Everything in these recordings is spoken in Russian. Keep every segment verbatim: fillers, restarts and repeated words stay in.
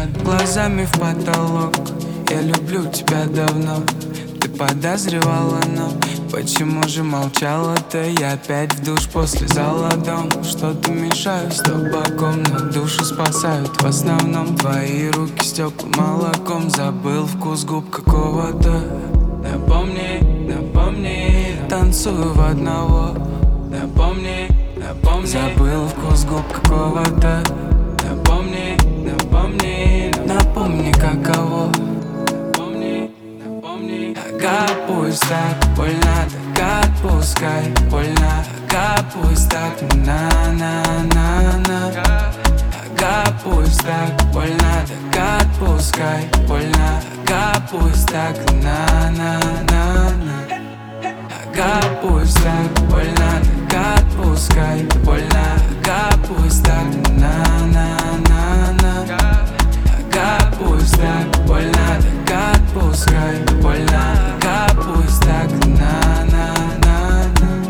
стучат глазами в потолок. Я люблю тебя давно, ты подозревала, но почему же молчала ты? Я опять в душ после зала дом. Что-то мешаю с табаком, но душу спасают в основном твои руки с теплым молоком. Забыл вкус губ какого-то. Напомни, напомни, танцую в одного. Напомни, напомни, забыл вкус губ какого-то. Напомни, напомни, напомни каково. Напомни, напомни. Ага, пусть так больно, так отпускай. Больно, ага, пусть так на-на-на-на. Ага, пусть так больно, так отпускай. Больно, ага, пусть так на-на-на-на. Ага, пусть так больно, так отпускай. Больно, ага, пусть так на-на-на-на. Ага, пусть так больно, так отпускай. Больно, ага, пусть так на-на-на-на.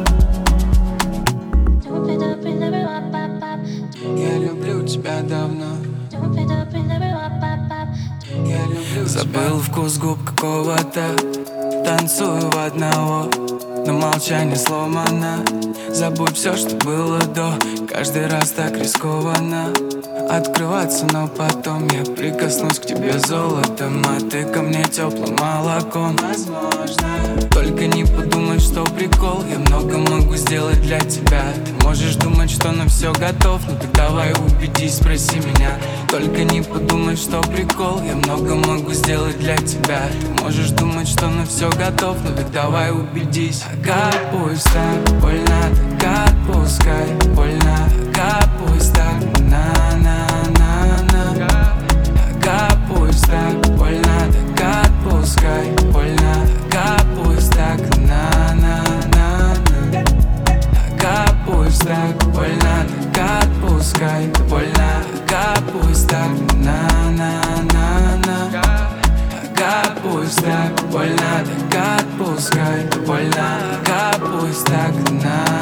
Я люблю тебя давно. Я люблю забыл тебя. Вкус губ какого-то. Танцую в одного, но молчание сломано. Забудь все, что было до. Каждый раз так рискованно открываться, но потом я прикоснусь к тебе золотом, а ты ко мне теплым молоком. Возможно, только не подумай, что прикол. Я много могу сделать для тебя. Ты можешь думать, что на все готов, но так давай убедись, спроси меня. Только не подумай, что прикол. Я много могу сделать для тебя. Ты можешь думать, что на все готов, но так давай убедись. Ага, пусть так больно, так отпускай. Больно, ага, пусть так на-на-на-на. Ага, пусть так больно, так отпускай. Больно, ага, пусть так на-на-на-на. Ага, пусть так больно, так отпускай. Больно, ага, пусть так на-на-на-на. Ага, пусть так больно, так отпускай. Больно, ага, пусть так на.